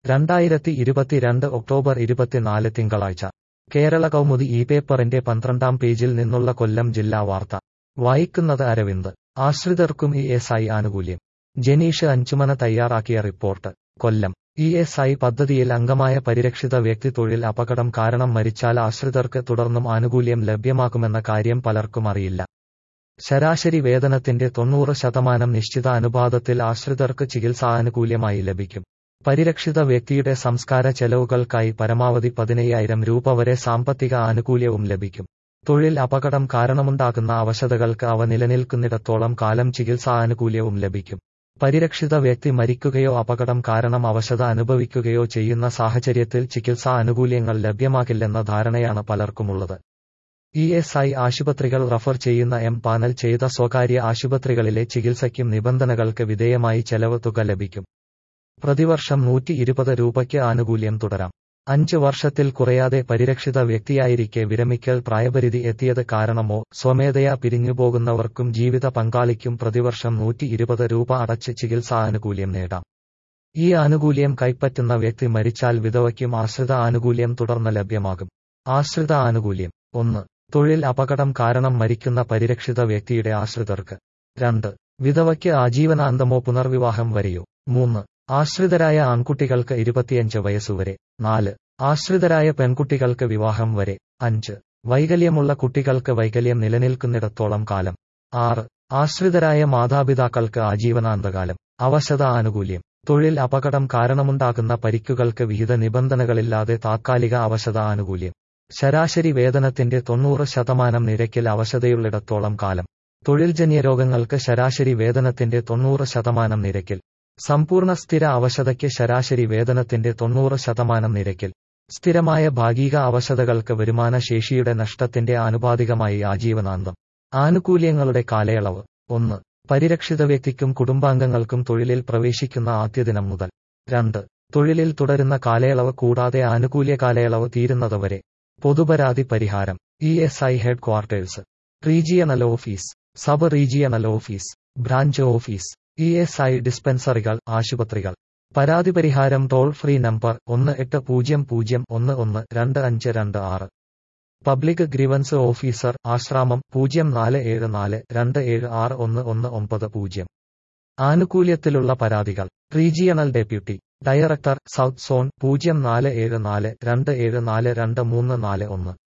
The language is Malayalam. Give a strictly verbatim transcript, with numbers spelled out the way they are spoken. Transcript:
രണ്ടായിരത്തി ഇരുപത്തിരണ്ട് ഒക്ടോബർ ഇരുപത്തിനാല് തിങ്കളാഴ്ച കേരള കൗമുദി ഈ പേപ്പറിന്റെ പന്ത്രണ്ടാം പേജിൽ നിന്നുള്ള കൊല്ലം ജില്ലാ വാർത്ത വായിക്കുന്നത് അരവിന്ദ്. ആശ്രിതർക്കും ഇ എസ് ഐ ആനുകൂല്യം. ജനീഷ് അഞ്ചുമന തയ്യാറാക്കിയ റിപ്പോർട്ട്. കൊല്ലം. ഇ എസ് ഐ പദ്ധതിയിൽ അംഗമായ പരിരക്ഷിത വ്യക്തി തൊഴിൽ അപകടം കാരണം മരിച്ചാൽ ആശ്രിതർക്ക് തുടർന്നും ആനുകൂല്യം ലഭ്യമാക്കുമെന്ന കാര്യം പലർക്കും അറിയില്ല. ശരാശരി വേതനത്തിന്റെ തൊണ്ണൂറ് ശതമാനം നിശ്ചിത അനുപാതത്തിൽ ആശ്രിതർക്ക് ചികിത്സാനുകൂല്യമായി ലഭിക്കും. പരിരക്ഷിത വ്യക്തിയുടെ സംസ്കാര ചെലവുകൾക്കായി പരമാവധി പതിനയ്യായിരം രൂപ വരെ സാമ്പത്തിക ആനുകൂല്യവും ലഭിക്കും. തൊഴിൽ അപകടം കാരണമുണ്ടാകുന്ന അവശതകൾക്ക് അവ നിലനിൽക്കുന്നിടത്തോളം കാലം ചികിത്സാ ആനുകൂല്യവും ലഭിക്കും. പരിരക്ഷിത വ്യക്തി മരിക്കുകയോ അപകടം കാരണം അവശത അനുഭവിക്കുകയോ ചെയ്യുന്ന സാഹചര്യത്തിൽ ചികിത്സാ ആനുകൂല്യങ്ങൾ ലഭ്യമാകില്ലെന്ന ധാരണയാണ് പലർക്കുമുള്ളത്. ഇ എസ് ഐ ആശുപത്രികൾ റഫർ ചെയ്യുന്ന എം പാനൽ ചെയ്ത സ്വകാര്യ ആശുപത്രികളിലെ ചികിത്സയ്ക്കും നിബന്ധനകൾക്ക് വിധേയമായി ചെലവ് തുക ലഭിക്കും. പ്രതിവർഷം നൂറ്റി ഇരുപത് രൂപയ്ക്ക് ആനുകൂല്യം തുടരാം. അഞ്ച് വർഷത്തിൽ കുറയാതെ പരിരക്ഷിത വ്യക്തിയായിരിക്കെ വിരമിക്കൽ പ്രായപരിധി എത്തിയത് കാരണമോ സ്വമേധയാ പിരിഞ്ഞുപോകുന്നവർക്കും ജീവിത പങ്കാളിക്കും പ്രതിവർഷം നൂറ്റി ഇരുപത് രൂപ അടച്ച് ചികിത്സാ ആനുകൂല്യം നേടാം. ഈ ആനുകൂല്യം കൈപ്പറ്റുന്ന വ്യക്തി മരിച്ചാൽ വിധവയ്ക്കും ആശ്രിത ആനുകൂല്യം തുടർന്ന് ലഭ്യമാകും. ആശ്രിത ആനുകൂല്യം. ഒന്ന്. തൊഴിൽ അപകടം കാരണം മരിക്കുന്ന പരിരക്ഷിത വ്യക്തിയുടെ ആശ്രിതർക്ക്. രണ്ട്. വിധവയ്ക്ക് ആജീവനാന്തമോ പുനർവിവാഹം വരെയോ. മൂന്ന്. ആശ്രിതരായ ആൺകുട്ടികൾക്ക് ഇരുപത്തിയഞ്ച് വയസ്സുവരെ. നാല്. ആശ്രിതരായ പെൺകുട്ടികൾക്ക് വിവാഹം വരെ. അഞ്ച്. വൈകല്യമുള്ള കുട്ടികൾക്ക് വൈകല്യം നിലനിൽക്കുന്നിടത്തോളം കാലം. ആറ്. ആശ്രിതരായ മാതാപിതാക്കൾക്ക് ആജീവനാന്തകാലം. അവശത ആനുകൂല്യം. തൊഴിൽ അപകടം കാരണമുണ്ടാകുന്ന പരിക്കുകൾക്ക് വിഹിത നിബന്ധനകളില്ലാതെ താത്കാലിക അവശത ആനുകൂല്യം. ശരാശരി വേതനത്തിന്റെ തൊണ്ണൂറ് ശതമാനം നിരക്കിൽ അവശതയുള്ളിടത്തോളം കാലം. തൊഴിൽജന്യ രോഗങ്ങൾക്ക് ശരാശരി വേതനത്തിന്റെ തൊണ്ണൂറ് ശതമാനം നിരക്കിൽ. സമ്പൂർണ്ണ സ്ഥിര അവശതയ്ക്ക് ശരാശരി വേതനത്തിന്റെ തൊണ്ണൂറ് ശതമാനം നിരക്കിൽ. സ്ഥിരമായ ഭാഗിക അവശതകൾക്ക് വരുമാന ശേഷിയുടെ നഷ്ടത്തിന്റെ ആനുപാതികമായി ആജീവനാന്തം. ആനുകൂല്യങ്ങളുടെ കാലയളവ്. ഒന്ന്. പരിരക്ഷിത വ്യക്തിക്കും കുടുംബാംഗങ്ങൾക്കും തൊഴിലിൽ പ്രവേശിക്കുന്ന ആദ്യ ദിനം മുതൽ. രണ്ട്. തൊഴിലിൽ തുടരുന്ന കാലയളവ് കൂടാതെ ആനുകൂല്യ കാലയളവ് തീരുന്നതുവരെ. പൊതുപരാതി പരിഹാരം. E S I headquarters. Regional office. Sub regional office. Branch office. E S I ഡിസ്പെൻസറികൾ, ആശുപത്രികൾ. പരാതി പരിഹാരം ടോൾ ഫ്രീ നമ്പർ ഒന്ന് എട്ട് പൂജ്യം പൂജ്യം ഒന്ന് ഒന്ന് രണ്ട് അഞ്ച് രണ്ട് ആറ്. പബ്ലിക് ഗ്രീവൻസ് ഓഫീസർ, ആശ്രാമം, പൂജ്യം നാല് ഏഴ് നാല് രണ്ട് ഏഴ് ആറ് ഒന്ന് ഒന്ന് ഒമ്പത് പൂജ്യം. ആനുകൂല്യത്തിലുള്ള പരാതികൾ. Regional deputy director, south zone, പൂജ്യം നാല് ഏഴ് നാല് രണ്ട് ഏഴ് നാല് രണ്ട് മൂന്ന് നാല് ഒന്ന്.